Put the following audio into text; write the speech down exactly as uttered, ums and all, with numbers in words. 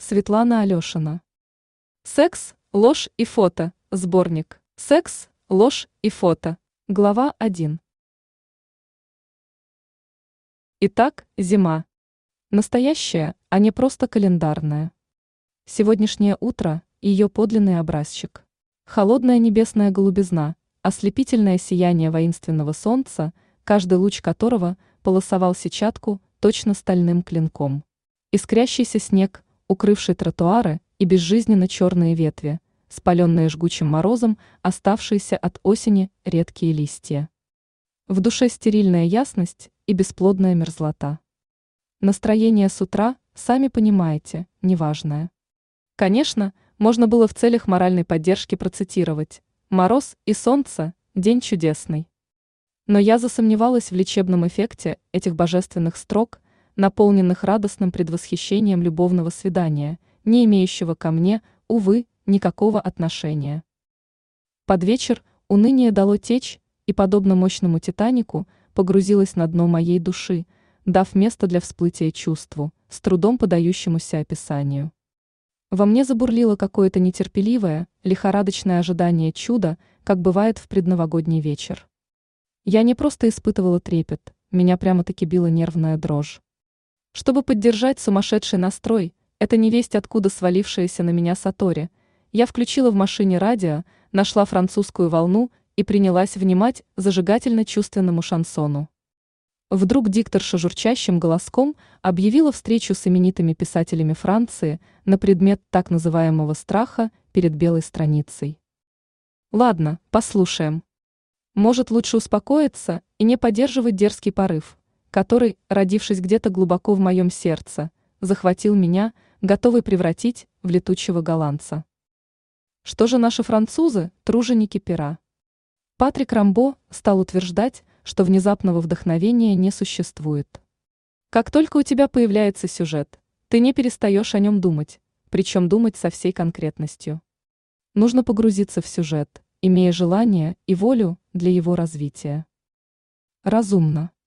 Светлана Алешина. Секс, ложь и фото. Сборник. Секс, ложь и фото. Глава один. Итак, зима. Настоящая, а не просто календарная. Сегодняшнее утро – ее подлинный образчик. Холодная небесная голубизна, ослепительное сияние воинственного солнца, каждый луч которого полосовал сетчатку точно стальным клинком. Искрящийся снег, укрывший тротуары, и безжизненно черные ветви, спаленные жгучим морозом, оставшиеся от осени редкие листья. В душе стерильная ясность и бесплодная мерзлота. Настроение с утра, сами понимаете, неважное. Конечно, можно было в целях моральной поддержки процитировать: «Мороз и солнце, день чудесный». Но я засомневалась в лечебном эффекте этих божественных строк, наполненных радостным предвосхищением любовного свидания, не имеющего ко мне, увы, никакого отношения. Под вечер уныние дало течь и, подобно мощному Титанику, погрузилось на дно моей души, дав место для всплытия чувству, с трудом подающемуся описанию. Во мне забурлило какое-то нетерпеливое, лихорадочное ожидание чуда, как бывает в предновогодний вечер. Я не просто испытывала трепет, меня прямо-таки била нервная дрожь. Чтобы поддержать сумасшедший настрой, это невесть откуда свалившаяся на меня Сатори, я включила в машине радио, нашла французскую волну и принялась внимать зажигательно-чувственному шансону. Вдруг дикторша журчащим голоском объявила встречу с именитыми писателями Франции на предмет так называемого страха перед белой страницей. Ладно, послушаем. Может, лучше успокоиться и не поддерживать дерзкий порыв, который, родившись где-то глубоко в моем сердце, захватил меня, готовый превратить в летучего голландца. Что же наши французы, труженики пера? Патрик Рамбо стал утверждать, что внезапного вдохновения не существует. Как только у тебя появляется сюжет, ты не перестаешь о нем думать, причем думать со всей конкретностью. Нужно погрузиться в сюжет, имея желание и волю для его развития. Разумно.